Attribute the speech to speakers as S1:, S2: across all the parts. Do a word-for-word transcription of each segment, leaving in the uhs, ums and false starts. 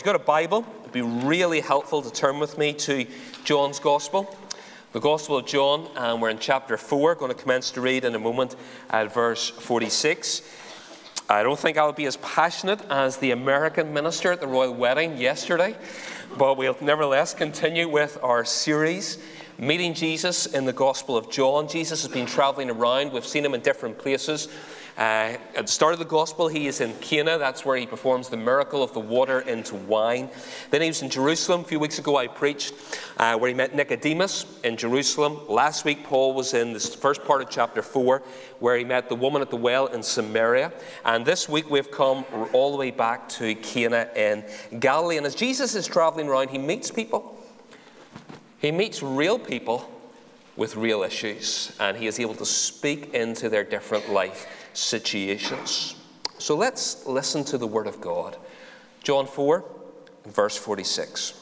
S1: If you've got a Bible, it'd be really helpful to turn with me to John's Gospel, the Gospel of John, and we're in chapter four. Going to commence to read in a moment at verse forty-six. I don't think I'll be as passionate as the American minister at the royal wedding yesterday, but we'll nevertheless continue with our series, Meeting Jesus in the Gospel of John. Jesus has been traveling around. We've seen him in different places. Uh, at the start of the Gospel, he is in Cana. That's where he performs the miracle of the water into wine. Then he was in Jerusalem. A few weeks ago, I preached uh, where he met Nicodemus in Jerusalem. Last week, Paul was in the first part of chapter four, where he met the woman at the well in Samaria. And this week, we've come all the way back to Cana in Galilee. And as Jesus is traveling around, he meets people. He meets real people with real issues, and he is able to speak into their different life situations. So let's listen to the word of God. John four, verse forty-six.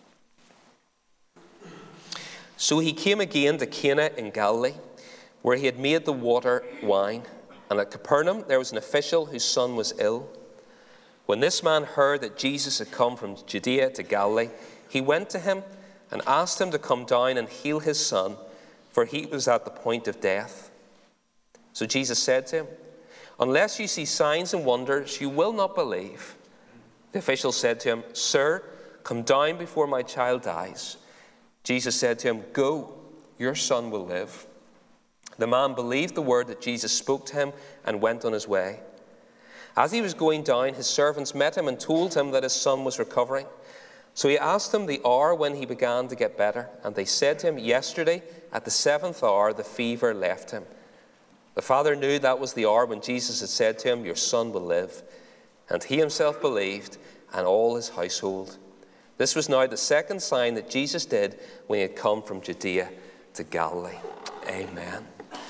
S1: So he came again to Cana in Galilee, where he had made the water wine. And at Capernaum there was an official whose son was ill. When this man heard that Jesus had come from Judea to Galilee, he went to him and asked him to come down and heal his son, for he was at the point of death. So Jesus said to him, "Unless you see signs and wonders, you will not believe." The official said to him, "Sir, come down before my child dies." Jesus said to him, "Go, your son will live." The man believed the word that Jesus spoke to him and went on his way. As he was going down, his servants met him and told him that his son was recovering. So he asked them the hour when he began to get better, and they said to him, "Yesterday, at the seventh hour, the fever left him." The father knew that was the hour when Jesus had said to him, "Your son will live." And he himself believed, and all his household. This was now the second sign that Jesus did when he had come from Judea to Galilee. Amen.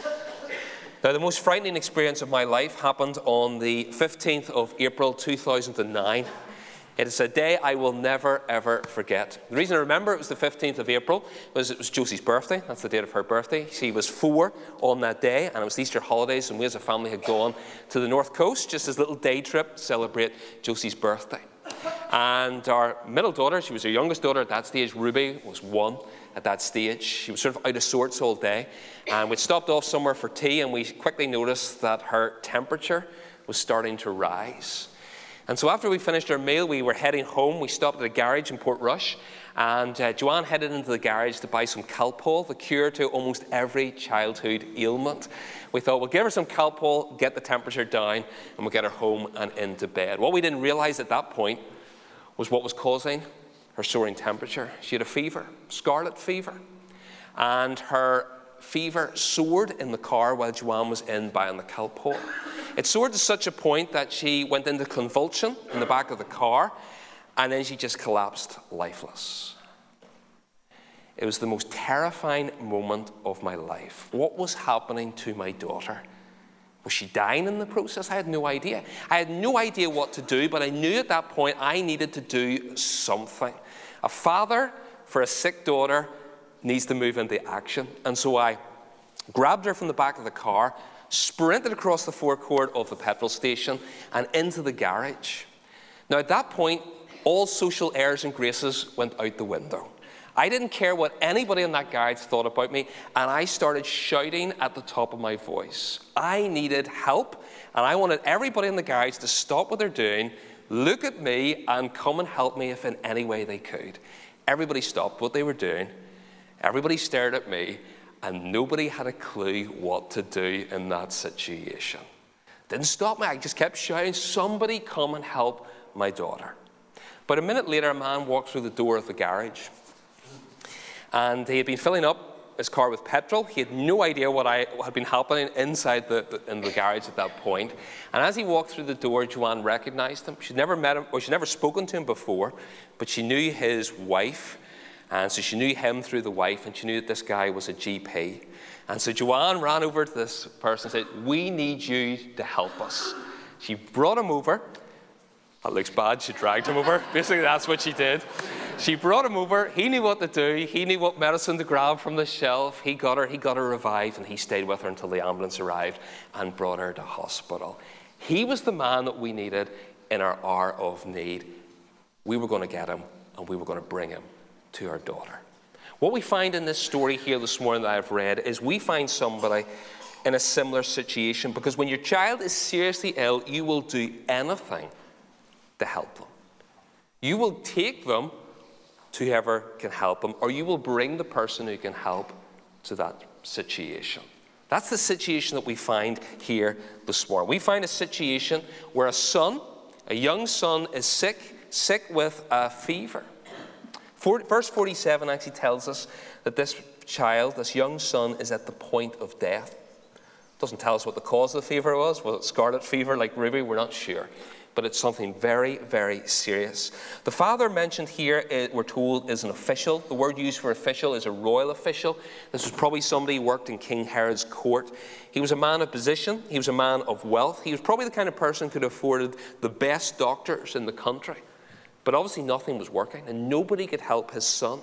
S1: Now, the most frightening experience of my life happened on the fifteenth of April, two thousand nine. It is a day I will never, ever forget. The reason I remember it was the fifteenth of April was it was Josie's birthday. That's the date of her birthday. She was four on that day, and it was the Easter holidays, and we as a family had gone to the North Coast, just as a little day trip to celebrate Josie's birthday. And our middle daughter, she was our youngest daughter at that stage, Ruby, was one at that stage. She was sort of out of sorts all day. And we'd stopped off somewhere for tea, and we quickly noticed that her temperature was starting to rise. And so after we finished our meal, we were heading home. We stopped at a garage in Portrush, and uh, Joanne headed into the garage to buy some Calpol, the cure to almost every childhood ailment. We thought, we'll give her some Calpol, get the temperature down, and we'll get her home and into bed. What we didn't realize at that point was what was causing her soaring temperature. She had a fever, scarlet fever, and her fever soared in the car while Joanne was in buying the Calpol. It soared to such a point that she went into convulsion in the back of the car, and then she just collapsed lifeless. It was the most terrifying moment of my life. What was happening to my daughter? Was she dying in the process? I had no idea. I had no idea what to do, but I knew at that point I needed to do something. A father for a sick daughter needs to move into action. And so I grabbed her from the back of the car, sprinted across the forecourt of the petrol station and into the garage. Now at that point, all social airs and graces went out the window. I didn't care what anybody in that garage thought about me, and I started shouting at the top of my voice. I needed help, and I wanted everybody in the garage to stop what they're doing, look at me, and come and help me if in any way they could. Everybody stopped what they were doing. Everybody stared at me, and nobody had a clue what to do in that situation. Didn't stop me. I just kept shouting, "Somebody come and help my daughter." But a minute later, a man walked through the door of the garage, and he had been filling up his car with petrol. He had no idea what, I, what had been happening inside the, the, in the garage at that point. And as he walked through the door, Joanne recognized him. She'd never met him, or she'd never spoken to him before, but she knew his wife. And so she knew him through the wife, and she knew that this guy was a G P. And so Joanne ran over to this person and said, "We need you to help us." She brought him over. That looks bad. She dragged him over. Basically, that's what she did. She brought him over. He knew what to do. He knew what medicine to grab from the shelf. He got her. He got her revived, and he stayed with her until the ambulance arrived and brought her to hospital. He was the man that we needed in our hour of need. we were going to get him and we were going to bring him to our daughter. What we find in this story here this morning that I've read is we find somebody in a similar situation, because when your child is seriously ill, you will do anything to help them. You will take them to whoever can help them, or you will bring the person who can help to that situation. That's the situation that we find here this morning. We find a situation where a son, a young son, is sick, sick with a fever. For, verse forty-seven actually tells us that this child, this young son, is at the point of death. It doesn't tell us what the cause of the fever was. Was it scarlet fever like Ruby? We're not sure. But it's something very, very serious. The father mentioned here, we're told, is an official. The word used for official is a royal official. This was probably somebody who worked in King Herod's court. He was a man of position. He was a man of wealth. He was probably the kind of person who could have afforded the best doctors in the country. But obviously nothing was working, and nobody could help his son.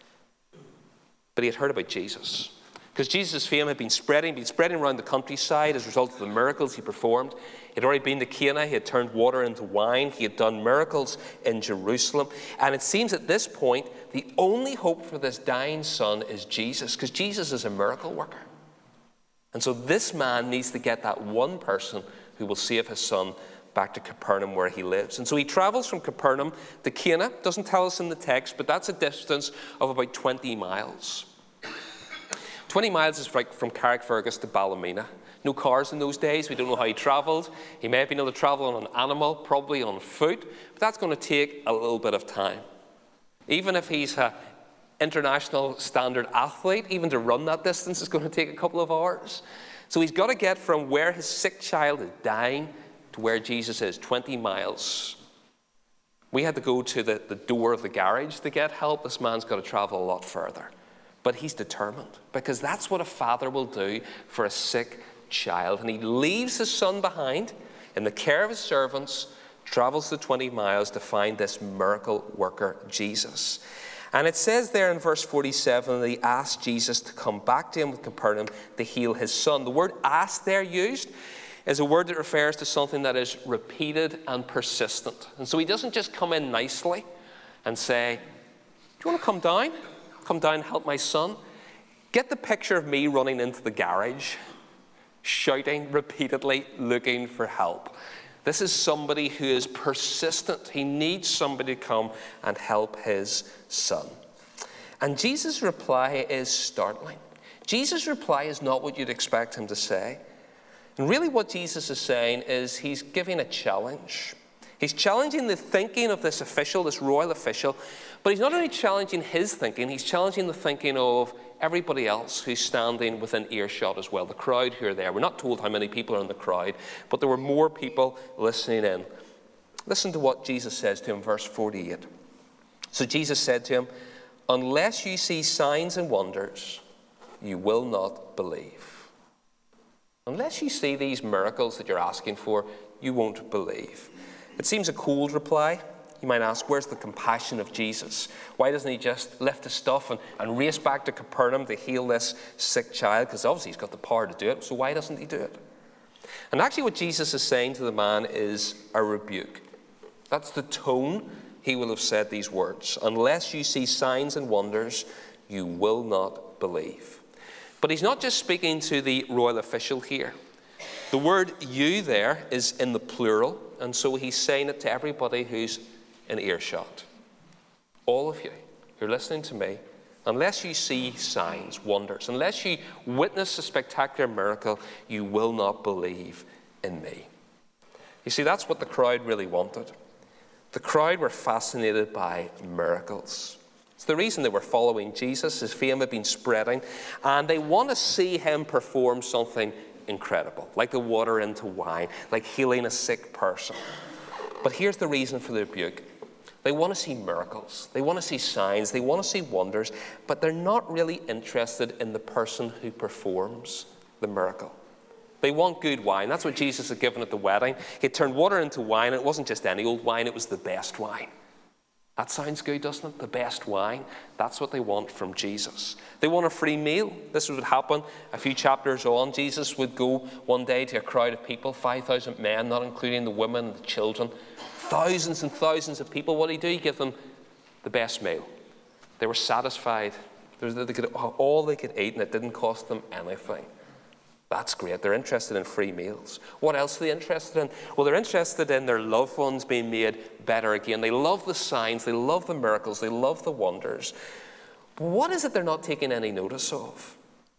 S1: But he had heard about Jesus, because Jesus' fame had been spreading, been spreading around the countryside as a result of the miracles he performed. He had already been to Cana. He had turned water into wine. He had done miracles in Jerusalem. And it seems at this point, the only hope for this dying son is Jesus, because Jesus is a miracle worker. And so this man needs to get that one person who will save his son back to Capernaum, where he lives. And so he travels from Capernaum to Cana. Doesn't tell us in the text, but that's a distance of about twenty miles. twenty miles is like from Carrickfergus to Ballymena. No cars in those days. We don't know how he travelled. He may have been able to travel on an animal, probably on foot, but that's going to take a little bit of time. Even if he's an international standard athlete, even to run that distance is going to take a couple of hours. So he's got to get from where his sick child is dying to where Jesus is, twenty miles. We had to go to the, the door of the garage to get help. This man's got to travel a lot further. But he's determined, because that's what a father will do for a sick child. And he leaves his son behind in the care of his servants, travels the twenty miles to find this miracle worker, Jesus. And it says there in verse forty-seven that he asked Jesus to come back to him with Capernaum to heal his son. The word ask there used is a word that refers to something that is repeated and persistent. And so he doesn't just come in nicely and say, do you want to come down? Come down and help my son. Get the picture of me running into the garage, shouting repeatedly, looking for help. This is somebody who is persistent. He needs somebody to come and help his son. And Jesus' reply is startling. Jesus' reply is not what you'd expect him to say. And really what Jesus is saying is he's giving a challenge. He's challenging the thinking of this official, this royal official, but he's not only challenging his thinking, he's challenging the thinking of everybody else who's standing within earshot as well, the crowd who are there. We're not told how many people are in the crowd, but there were more people listening in. Listen to what Jesus says to him, verse forty-eight. So Jesus said to him, unless you see signs and wonders, you will not believe. Unless you see these miracles that you're asking for, you won't believe. It seems a cold reply. You might ask, where's the compassion of Jesus? Why doesn't he just lift his stuff and, and race back to Capernaum to heal this sick child? Because obviously he's got the power to do it, so why doesn't he do it? And actually what Jesus is saying to the man is a rebuke. That's the tone he will have said these words. Unless you see signs and wonders, you will not believe. But he's not just speaking to the royal official here. The word you there is in the plural, and so he's saying it to everybody who's in earshot. All of you who are listening to me, unless you see signs, wonders, unless you witness a spectacular miracle, you will not believe in me. You see, that's what the crowd really wanted. The crowd were fascinated by miracles. It's the reason they were following Jesus. His fame had been spreading, and they want to see him perform something incredible, like the water into wine, like healing a sick person. But here's the reason for the rebuke. They want to see miracles. They want to see signs. They want to see wonders, but they're not really interested in the person who performs the miracle. They want good wine. That's what Jesus had given at the wedding. He turned water into wine, and it wasn't just any old wine, it was the best wine. That sounds good, doesn't it? The best wine. That's what they want from Jesus. They want a free meal. This would happen a few chapters on. Jesus would go one day to a crowd of people, five thousand men, not including the women and the children, thousands and thousands of people. What did he do? He gave them the best meal. They were satisfied. They could, all they could eat, and it didn't cost them anything. That's great. They're interested in free meals. What else are they interested in? Well, they're interested in their loved ones being made better again. They love the signs. They love the miracles. They love the wonders. But what is it they're not taking any notice of?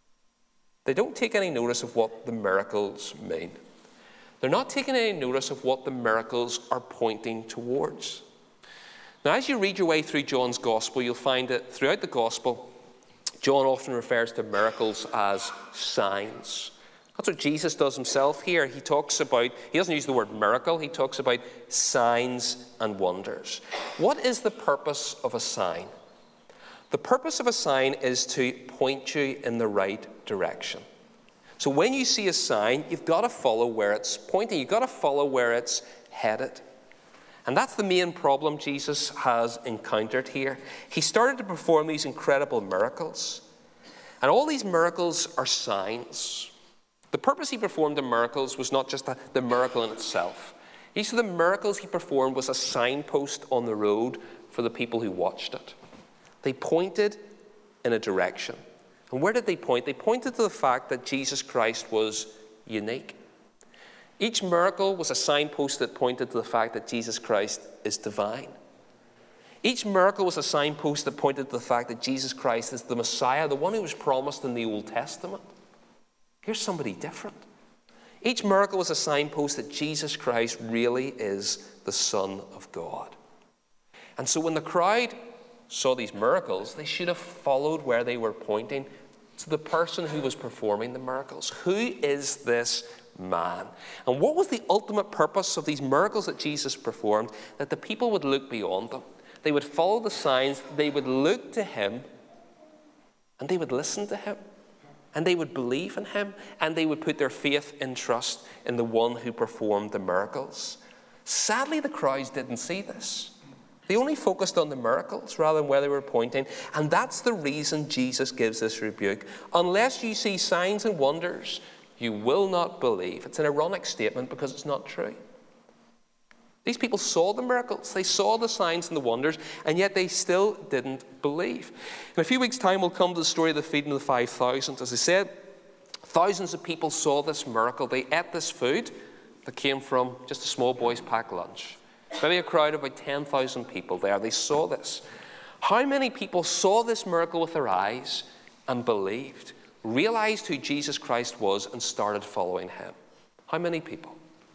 S1: They don't take any notice of what the miracles mean. They're not taking any notice of what the miracles are pointing towards. Now, as you read your way through John's gospel, you'll find that throughout the gospel, John often refers to miracles as signs. That's what Jesus does himself here. He talks about, he doesn't use the word miracle, he talks about signs and wonders. What is the purpose of a sign? The purpose of a sign is to point you in the right direction. So when you see a sign, you've got to follow where it's pointing. You've got to follow where it's headed. And that's the main problem Jesus has encountered here. He started to perform these incredible miracles. And all these miracles are signs. The purpose he performed the miracles was not just the, the miracle in itself. Each of the miracles he performed was a signpost on the road for the people who watched it. They pointed in a direction. And where did they point? They pointed to the fact that Jesus Christ was unique. Each miracle was a signpost that pointed to the fact that Jesus Christ is divine. Each miracle was a signpost that pointed to the fact that Jesus Christ is the Messiah, the one who was promised in the Old Testament. Here's somebody different. Each miracle was a signpost that Jesus Christ really is the Son of God. And so when the crowd saw these miracles, they should have followed where they were pointing to the person who was performing the miracles. Who is this man? And what was the ultimate purpose of these miracles that Jesus performed? That the people would look beyond them. They would follow the signs, they would look to him, and they would listen to him, and they would believe in him, and they would put their faith and trust in the one who performed the miracles. Sadly, the crowds didn't see this. They only focused on the miracles rather than where they were pointing. And that's the reason Jesus gives this rebuke. Unless you see signs and wonders, you will not believe. It's an ironic statement because it's not true. These people saw the miracles. They saw the signs and the wonders, and yet they still didn't believe. In a few weeks' time, we'll come to the story of the feeding of the five thousand. As I said, thousands of people saw this miracle. They ate this food that came from just a small boy's packed lunch. Maybe a crowd of about ten thousand people there. They saw this. How many people saw this miracle with their eyes and believed, realized who Jesus Christ was, and started following him? How many people?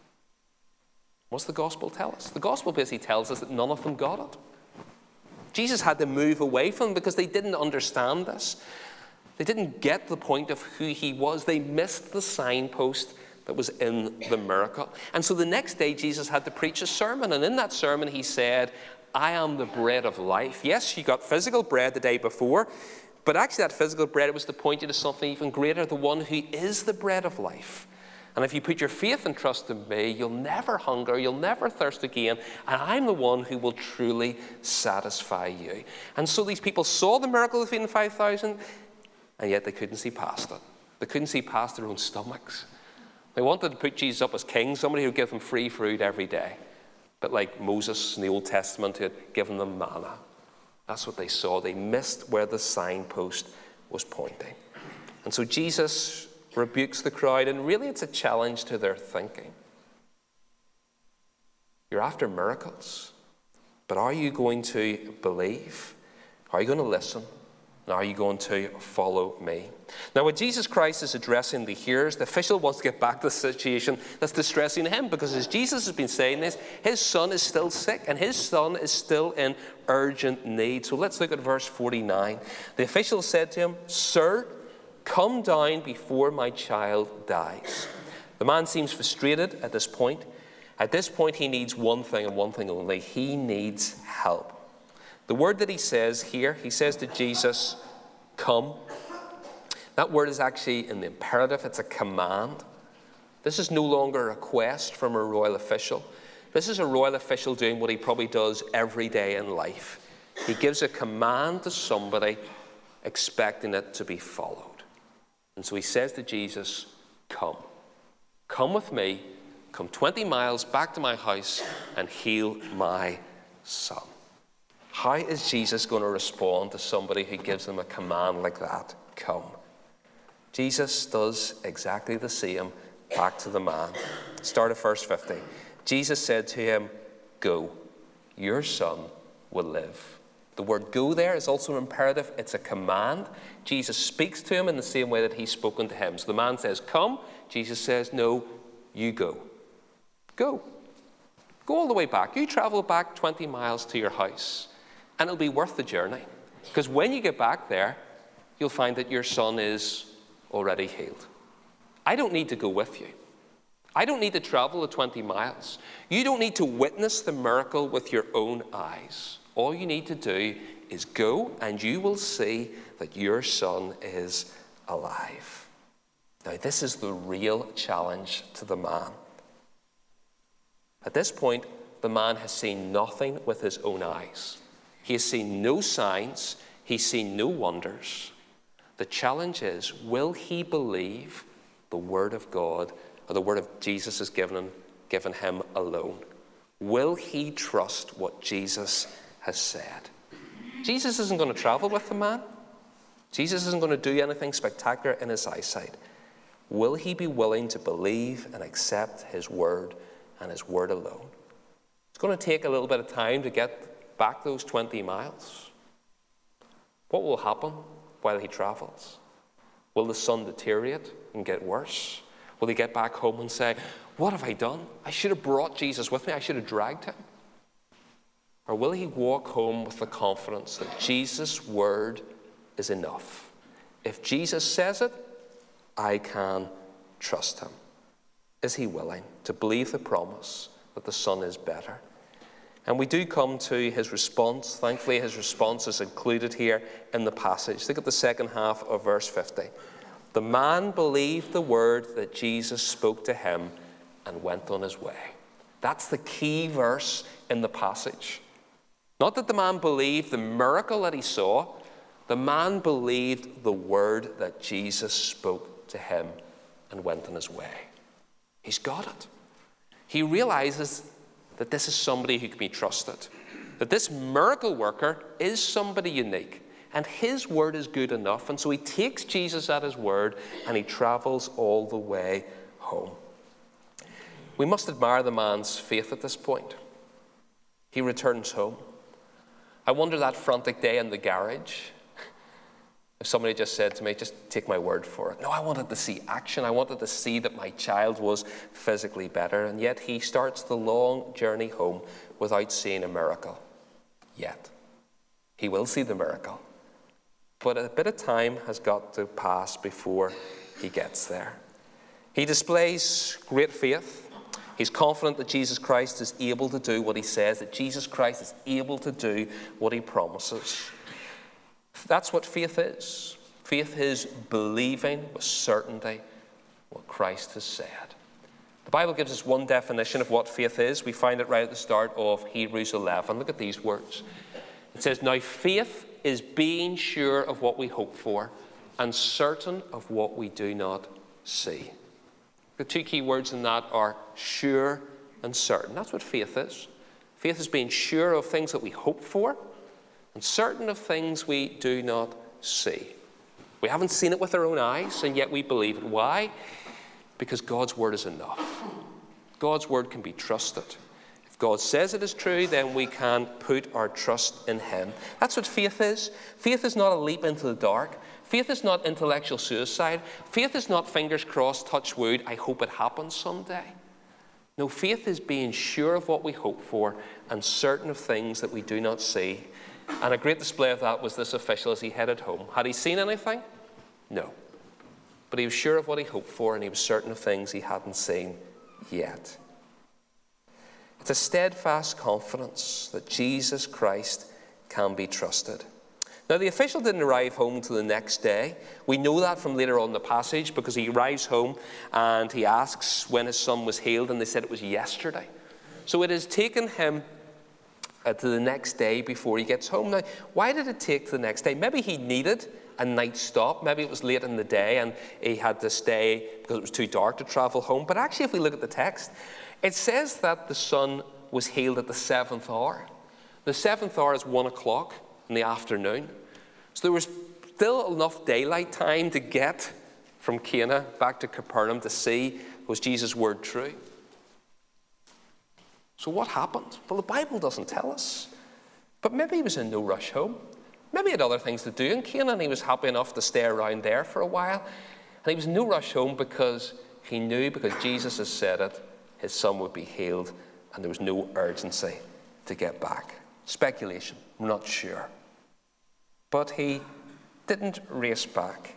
S1: What's the gospel tell us? The gospel basically tells us that none of them got it. Jesus had to move away from them because they didn't understand this. They didn't get the point of who he was. They missed the signpost that was in the miracle. And so the next day, Jesus had to preach a sermon. And in that sermon, he said, I am the bread of life. Yes, you got physical bread the day before, but actually that physical bread, it was to point you to something even greater, the one who is the bread of life. And if you put your faith and trust in me, you'll never hunger, you'll never thirst again, and I'm the one who will truly satisfy you. And so these people saw the miracle of feeding five thousand, and yet they couldn't see past it. They couldn't see past their own stomachs. They wanted to put Jesus up as king, somebody who would give them free food every day. But like Moses in the Old Testament who had given them manna. That's what they saw. They missed where the signpost was pointing. And so Jesus rebukes the crowd, and really it's a challenge to their thinking. You're after miracles, but are you going to believe? Are you going to listen? And are you going to follow me? Now, when Jesus Christ is addressing the hearers, the official wants to get back to the situation that's distressing him, because as Jesus has been saying this, his son is still sick, and his son is still in urgent need. So let's look at verse forty-nine. The official said to him, Sir, come down before my child dies. The man seems frustrated at this point. At this point, he needs one thing and one thing only. He needs help. The word that he says here, he says to Jesus, come. That word is actually in the imperative. It's a command. This is no longer a request from a royal official. This is a royal official doing what he probably does every day in life. He gives a command to somebody, expecting it to be followed. And so he says to Jesus, come. Come with me come twenty miles back to my house and heal my son. How is Jesus going to respond to somebody who gives him a command like that? Come. Jesus does exactly the same back to the man. Start at verse fifty. Jesus said to him, go, your son will live. The word go there is also imperative. It's a command. Jesus speaks to him in the same way that he's spoken to him. So the man says, come. Jesus says, no, you go. Go. Go all the way back. You travel back twenty miles to your house, and it'll be worth the journey. Because when you get back there, you'll find that your son is already healed. I don't need to go with you. I don't need to travel the twenty miles. You don't need to witness the miracle with your own eyes. All you need to do is go, and you will see that your son is alive. Now, this is the real challenge to the man. At this point, the man has seen nothing with his own eyes. He has seen no signs. He's seen no wonders. The challenge is, will he believe the word of God, or the word of Jesus is given him, given him alone? Will he trust what Jesus has said? Jesus isn't going to travel with the man. Jesus isn't going to do anything spectacular in his eyesight. Will he be willing to believe and accept his word and his word alone? It's going to take a little bit of time to get back those twenty miles. What will happen while he travels? Will the son deteriorate and get worse? Will he get back home and say, what have I done? I should have brought Jesus with me. I should have dragged him. Or will he walk home with the confidence that Jesus' word is enough? If Jesus says it, I can trust him. Is he willing to believe the promise that the son is better? And we do come to his response. Thankfully, his response is included here in the passage. Look at the second half of verse fifty. The man believed the word that Jesus spoke to him and went on his way. That's the key verse in the passage. Not that the man believed the miracle that he saw. The man believed the word that Jesus spoke to him and went on his way. He's got it. He realizes that this is somebody who can be trusted. That this miracle worker is somebody unique. And his word is good enough. And so he takes Jesus at his word and he travels all the way home. We must admire the man's faith at this point. He returns home. I wonder that frantic day in the garage, if somebody just said to me, just take my word for it. No, I wanted to see action. I wanted to see that my child was physically better. And yet he starts the long journey home without seeing a miracle. Yet. He will see the miracle. But a bit of time has got to pass before he gets there. He displays great faith. He's confident that Jesus Christ is able to do what he says, that Jesus Christ is able to do what he promises. That's what faith is. Faith is believing with certainty what Christ has said. The Bible gives us one definition of what faith is. We find it right at the start of Hebrews eleven. Look at these words. It says, now faith is being sure of what we hope for and certain of what we do not see. The two key words in that are sure and certain. That's what faith is. Faith is being sure of things that we hope for and certain of things we do not see. We haven't seen it with our own eyes, and yet we believe it. Why? Because God's word is enough. God's word can be trusted. If God says it is true, then we can put our trust in him. That's what faith is. Faith is not a leap into the dark. Faith is not intellectual suicide. Faith is not fingers crossed, touch wood, I hope it happens someday. No, faith is being sure of what we hope for and certain of things that we do not see. And a great display of that was this official as he headed home. Had he seen anything? No. But he was sure of what he hoped for, and he was certain of things he hadn't seen yet. It's a steadfast confidence that Jesus Christ can be trusted. Now, the official didn't arrive home until the next day. We know that from later on in the passage, because he arrives home and he asks when his son was healed, and they said it was yesterday. So it has taken him uh, to the next day before he gets home. Now, why did it take to the next day? Maybe he needed a night stop. Maybe it was late in the day and he had to stay because it was too dark to travel home. But actually, if we look at the text, it says that the son was healed at the seventh hour. The seventh hour is one o'clock in the afternoon. So there was still enough daylight time to get from Cana back to Capernaum to see, was Jesus' word true? So what happened? Well, the Bible doesn't tell us. But maybe he was in no rush home. Maybe he had other things to do in Cana and he was happy enough to stay around there for a while. And he was in no rush home because he knew, because Jesus has said it, his son would be healed and there was no urgency to get back. Speculation, I'm not sure. But he didn't race back.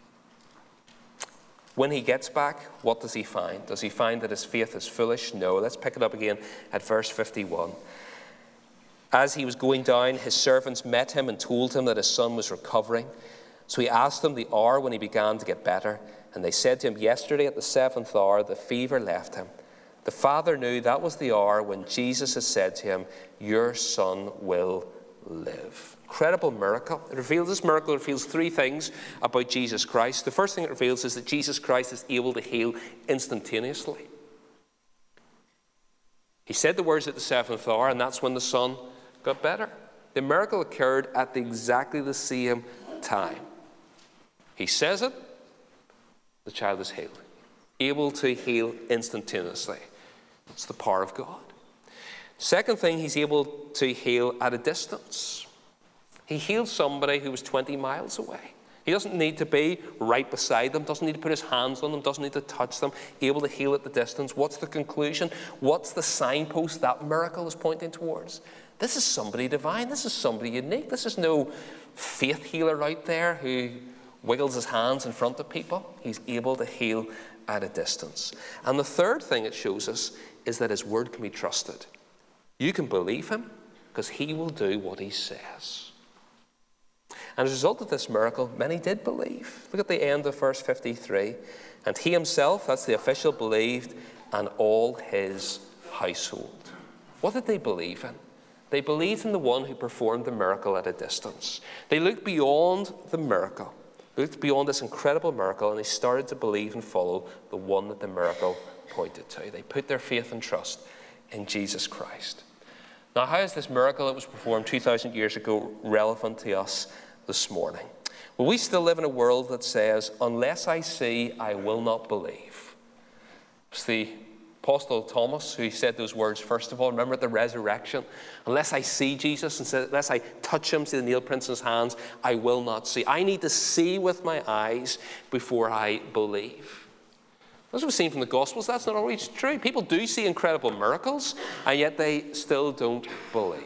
S1: When he gets back, what does he find? Does he find that his faith is foolish? No. Let's pick it up again at verse fifty-one. As he was going down, his servants met him and told him that his son was recovering. So he asked them the hour when he began to get better. And they said to him, yesterday at the seventh hour, the fever left him. The father knew that was the hour when Jesus had said to him, your son will live. Incredible miracle. It reveals, this miracle reveals three things about Jesus Christ. The first thing it reveals is that Jesus Christ is able to heal instantaneously. He said the words at the seventh hour, and that's when the son got better. The miracle occurred at the, exactly the same time. He says it, the child is healed. Able to heal instantaneously. It's the power of God. Second thing, he's able to heal at a distance. He healed somebody who was twenty miles away. He doesn't need to be right beside them, doesn't need to put his hands on them, doesn't need to touch them, able to heal at the distance. What's the conclusion? What's the signpost that miracle is pointing towards? This is somebody divine. This is somebody unique. This is no faith healer out there who wiggles his hands in front of people. He's able to heal at a distance. And the third thing it shows us is that his word can be trusted. You can believe him because he will do what he says. And as a result of this miracle, many did believe. Look at the end of verse fifty-three. And he himself, that's the official, believed, and all his household. What did they believe in? They believed in the one who performed the miracle at a distance. They looked beyond the miracle, looked beyond this incredible miracle, and they started to believe and follow the one that the miracle pointed to. They put their faith and trust in Jesus Christ. Now, how is this miracle that was performed two thousand years ago relevant to us this morning? Well, we still live in a world that says, unless I see, I will not believe. It's the Apostle Thomas who said those words first of all. Remember at the resurrection, unless I see Jesus, and said, unless I touch him, see the nail prints in his hands, I will not see. I need to see with my eyes before I believe. As we've seen from the Gospels, that's not always true. People do see incredible miracles, and yet they still don't believe.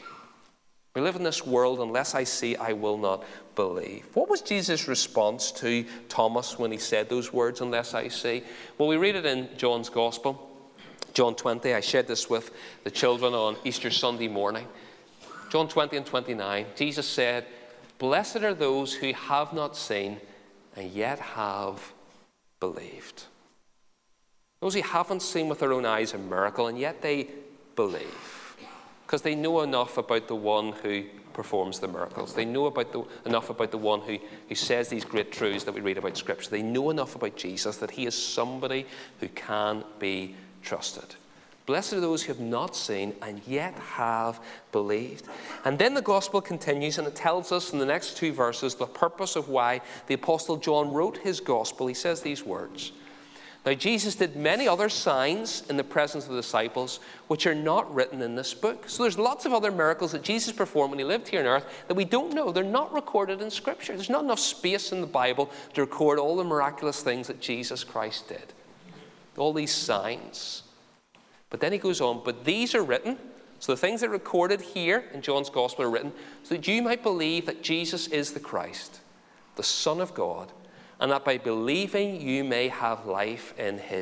S1: We live in this world, unless I see, I will not believe. What was Jesus' response to Thomas when he said those words, unless I see? Well, we read it in John's Gospel, John twenty. I shared this with the children on Easter Sunday morning. John twenty and twenty-nine, Jesus said, blessed are those who have not seen and yet have believed. Those who haven't seen with their own eyes a miracle, and yet they believe. Because they know enough about the one who performs the miracles. They know about the, enough about the one who, who says these great truths that we read about Scripture. They know enough about Jesus that he is somebody who can be trusted. Blessed are those who have not seen and yet have believed. And then the gospel continues, and it tells us in the next two verses the purpose of why the Apostle John wrote his gospel. He says these words. Now, Jesus did many other signs in the presence of the disciples, which are not written in this book. So there's lots of other miracles that Jesus performed when he lived here on earth that we don't know. They're not recorded in Scripture. There's not enough space in the Bible to record all the miraculous things that Jesus Christ did. All these signs. But then he goes on, but these are written, so the things that are recorded here in John's Gospel are written, so that you might believe that Jesus is the Christ, the Son of God, and that by believing you may have life in his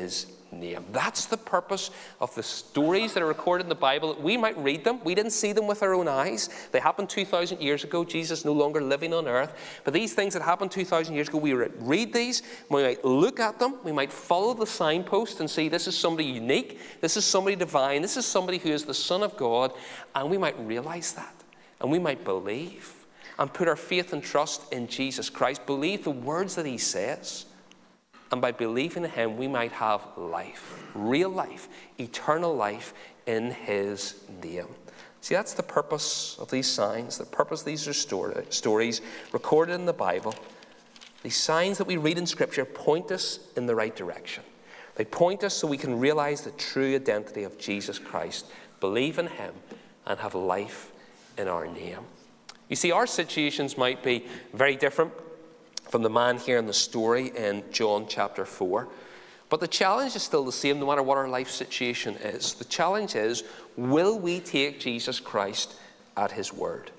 S1: name. That's the purpose of the stories that are recorded in the Bible. We might read them. We didn't see them with our own eyes. They happened two thousand years ago. Jesus no longer living on earth. But these things that happened two thousand years ago, we read these. We might look at them. We might follow the signpost and see this is somebody unique. This is somebody divine. This is somebody who is the Son of God. And we might realize that. And we might believe and put our faith and trust in Jesus Christ. Believe the words that he says. And by believing in him, we might have life, real life, eternal life in his name. See, that's the purpose of these signs. The purpose of these are stories recorded in the Bible. These signs that we read in Scripture point us in the right direction. They point us so we can realize the true identity of Jesus Christ, believe in him, and have life in our name. You see, our situations might be very different from the man here in the story in John chapter four. But the challenge is still the same no matter what our life situation is. The challenge is, will we take Jesus Christ at his word?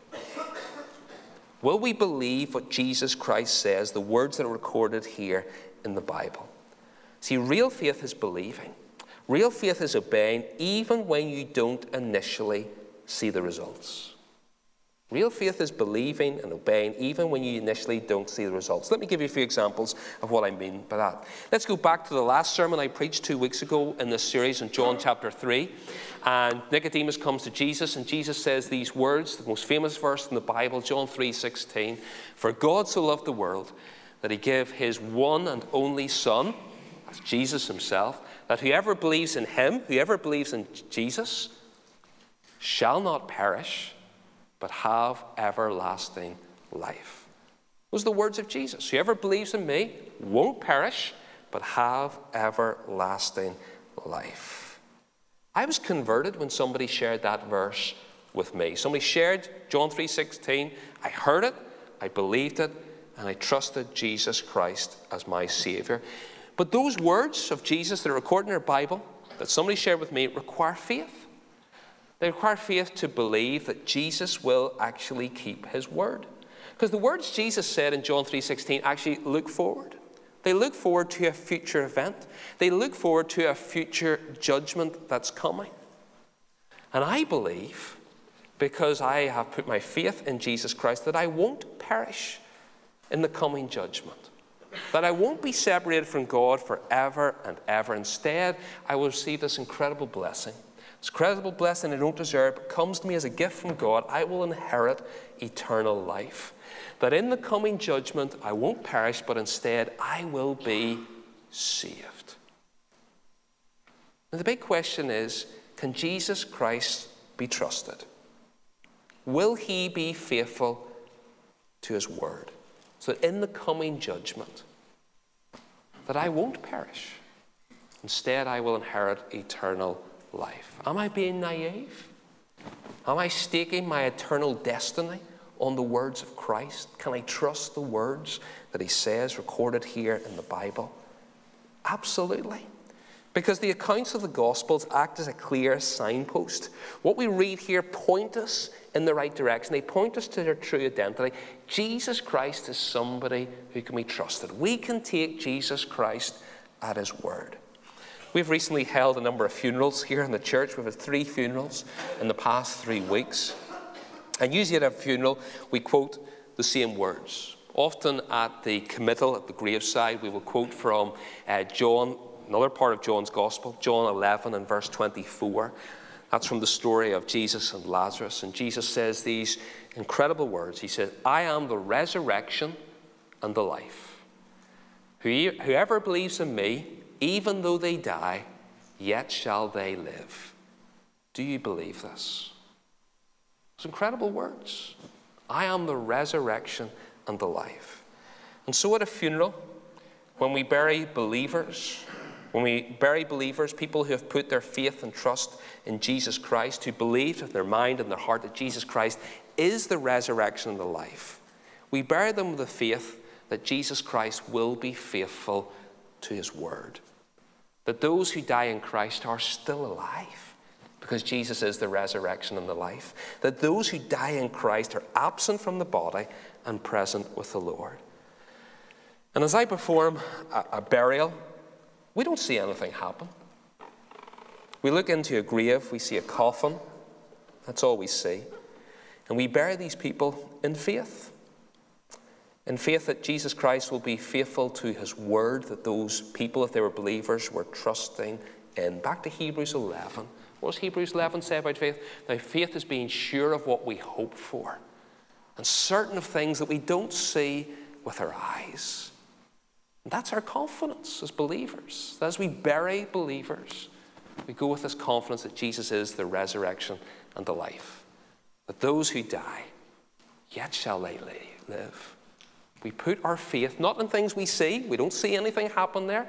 S1: Will we believe what Jesus Christ says, the words that are recorded here in the Bible? See, real faith is believing. Real faith is obeying even when you don't initially see the results. Real faith is believing and obeying even when you initially don't see the results. Let me give you a few examples of what I mean by that. Let's go back to the last sermon I preached two weeks ago in this series in John chapter three. And Nicodemus comes to Jesus, and Jesus says these words, the most famous verse in the Bible, John three sixteen. For God so loved the world that he gave his one and only Son, that's Jesus himself, that whoever believes in him, whoever believes in Jesus, shall not perish, but have everlasting life. Those are the words of Jesus. Whoever believes in me won't perish, but have everlasting life. I was converted when somebody shared that verse with me. Somebody shared John three sixteen. I heard it, I believed it, and I trusted Jesus Christ as my Savior. But those words of Jesus that are recorded in our Bible, that somebody shared with me, require faith. They require faith to believe that Jesus will actually keep his word. Because the words Jesus said in John three sixteen actually look forward. They look forward to a future event. They look forward to a future judgment that's coming. And I believe, because I have put my faith in Jesus Christ, that I won't perish in the coming judgment. That I won't be separated from God forever and ever. Instead, I will receive this incredible blessing. This incredible blessing I don't deserve, but comes to me as a gift from God. I will inherit eternal life. That in the coming judgment, I won't perish, but instead I will be saved. And the big question is, can Jesus Christ be trusted? Will he be faithful to his word? So that in the coming judgment, that I won't perish. Instead, I will inherit eternal life. Am I being naive? Am I staking my eternal destiny on the words of Christ? Can I trust the words that he says recorded here in the Bible? Absolutely. Because the accounts of the Gospels act as a clear signpost. What we read here point us in the right direction. They point us to their true identity. Jesus Christ is somebody who can be trusted. We can take Jesus Christ at his word. We've recently held a number of funerals here in the church. We've had three funerals in the past three weeks. And usually at a funeral, we quote the same words. Often at the committal, at the graveside, we will quote from uh, John, another part of John's Gospel, John eleven and verse twenty-four. That's from the story of Jesus and Lazarus. And Jesus says these incredible words. He says, I am the resurrection and the life. Whoever believes in me, even though they die, yet shall they live. Do you believe this? It's incredible words. I am the resurrection and the life. And so at a funeral, when we bury believers, when we bury believers, people who have put their faith and trust in Jesus Christ, who believe with their mind and their heart that Jesus Christ is the resurrection and the life, we bury them with the faith that Jesus Christ will be faithful to his word. That those who die in Christ are still alive because Jesus is the resurrection and the life. That those who die in Christ are absent from the body and present with the Lord. And as I perform a, a burial, we don't see anything happen. We look into a grave, we see a coffin. That's all we see. And we bury these people in faith. In faith that Jesus Christ will be faithful to his word, that those people, if they were believers, were trusting in. Back to Hebrews eleven. What does Hebrews eleven say about faith? Now, faith is being sure of what we hope for, and certain of things that we don't see with our eyes. And that's our confidence as believers. As we bury believers, we go with this confidence that Jesus is the resurrection and the life. That those who die, yet shall they live. We put our faith not in things we see. We don't see anything happen there.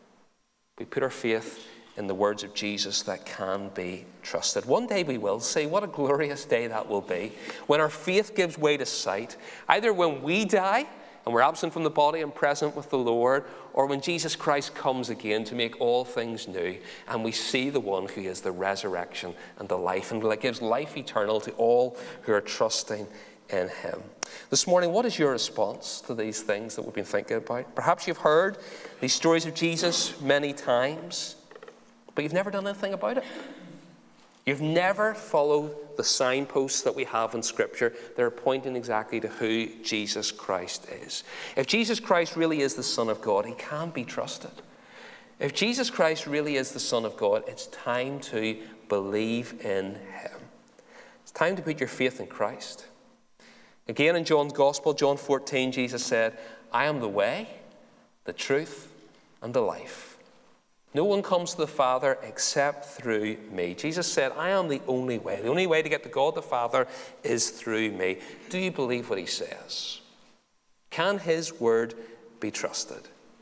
S1: We put our faith in the words of Jesus that can be trusted. One day we will see. What a glorious day that will be, when our faith gives way to sight, either when we die and we're absent from the body and present with the Lord, or when Jesus Christ comes again to make all things new, and we see the one who is the resurrection and the life, and gives life eternal to all who are trusting in him. This morning, what is your response to these things that we've been thinking about? Perhaps you've heard these stories of Jesus many times, but you've never done anything about it. You've never followed the signposts that we have in Scripture that are pointing exactly to who Jesus Christ is. If Jesus Christ really is the Son of God, he can be trusted. If Jesus Christ really is the Son of God, it's time to believe in him. It's time to put your faith in Christ. Again, in John's Gospel, John fourteen, Jesus said, I am the way, the truth, and the life. No one comes to the Father except through me. Jesus said, I am the only way. The only way to get to God the Father is through me. Do you believe what he says? Can his word be trusted?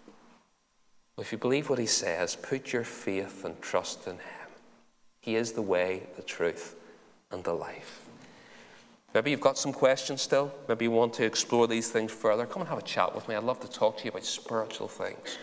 S1: Well, if you believe what he says, put your faith and trust in him. He is the way, the truth, and the life. Maybe you've got some questions still. Maybe you want to explore these things further. Come and have a chat with me. I'd love to talk to you about spiritual things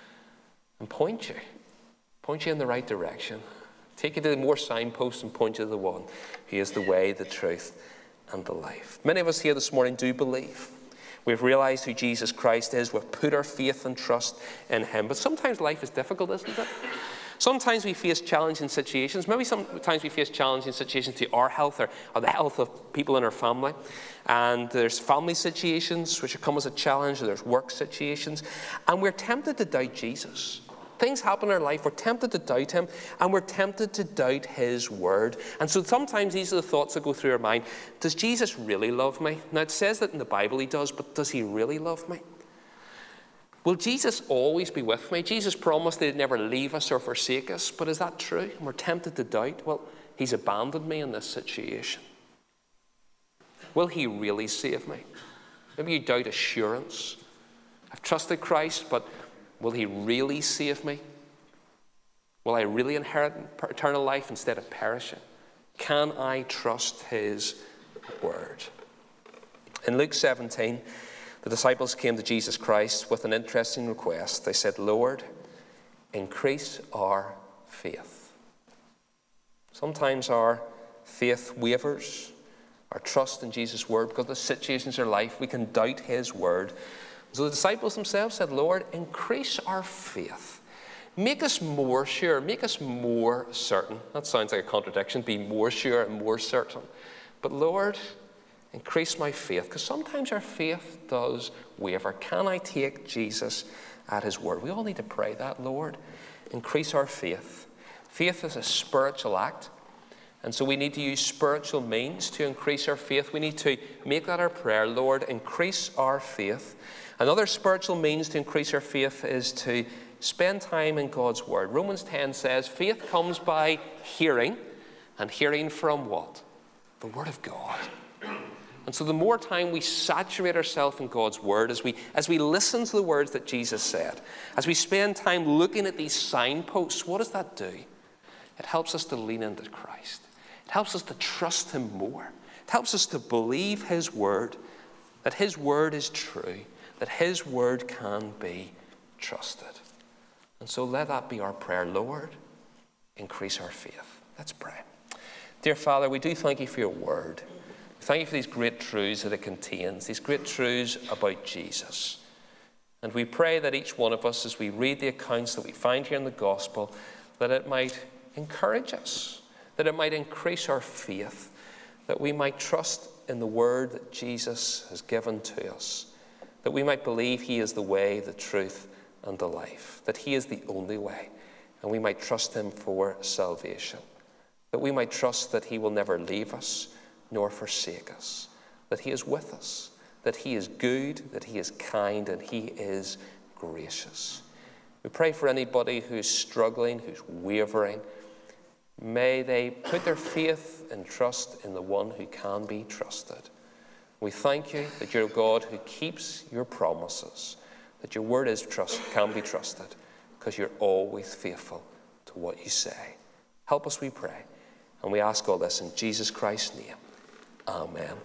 S1: and point you. Point you in the right direction. Take you to more signposts and point you to the one who is the way, the truth, and the life. Many of us here this morning do believe. We've realized who Jesus Christ is. We've put our faith and trust in him. But sometimes life is difficult, isn't it? Sometimes we face challenging situations. Maybe sometimes we face challenging situations to our health or, or the health of people in our family. And there's family situations which come as a challenge, or there's work situations. And we're tempted to doubt Jesus. Things happen in our life, we're tempted to doubt him, and we're tempted to doubt his word. And so sometimes these are the thoughts that go through our mind. Does Jesus really love me? Now it says that in the Bible he does, but does he really love me? Will Jesus always be with me? Jesus promised that he'd never leave us or forsake us, but is that true? And we're tempted to doubt, well, he's abandoned me in this situation. Will he really save me? Maybe you doubt assurance. I've trusted Christ, but will he really save me? Will I really inherit eternal life instead of perishing? Can I trust his word? In Luke seventeen, the disciples came to Jesus Christ with an interesting request. They said, Lord, increase our faith. Sometimes our faith wavers, our trust in Jesus' word, because of the situations in our life, we can doubt his word. So the disciples themselves said, Lord, increase our faith. Make us more sure. Make us more certain. That sounds like a contradiction, be more sure and more certain. But Lord, increase my faith, because sometimes our faith does waver. Can I take Jesus at his word? We all need to pray that, Lord, increase our faith. Faith is a spiritual act. And so we need to use spiritual means to increase our faith. We need to make that our prayer. Lord, increase our faith. Another spiritual means to increase our faith is to spend time in God's word. Romans ten says, faith comes by hearing, and hearing from what? The word of God. And so the more time we saturate ourselves in God's word, as we, as we listen to the words that Jesus said, as we spend time looking at these signposts, what does that do? It helps us to lean into Christ. It helps us to trust him more. It helps us to believe his word, that his word is true, that his word can be trusted. And so let that be our prayer. Lord, increase our faith. Let's pray. Dear Father, we do thank you for your word. Thank you for these great truths that it contains, these great truths about Jesus. And we pray that each one of us, as we read the accounts that we find here in the gospel, that it might encourage us, that it might increase our faith, that we might trust in the word that Jesus has given to us, that we might believe he is the way, the truth, and the life, that he is the only way, and we might trust him for salvation, that we might trust that he will never leave us nor forsake us, that he is with us, that he is good, that he is kind, and he is gracious. We pray for anybody who's struggling, who's wavering. May they put their faith and trust in the one who can be trusted. We thank you that you're a God who keeps your promises, that your word is trust, can be trusted, because you're always faithful to what you say. Help us, we pray. And we ask all this in Jesus Christ's name. Amen.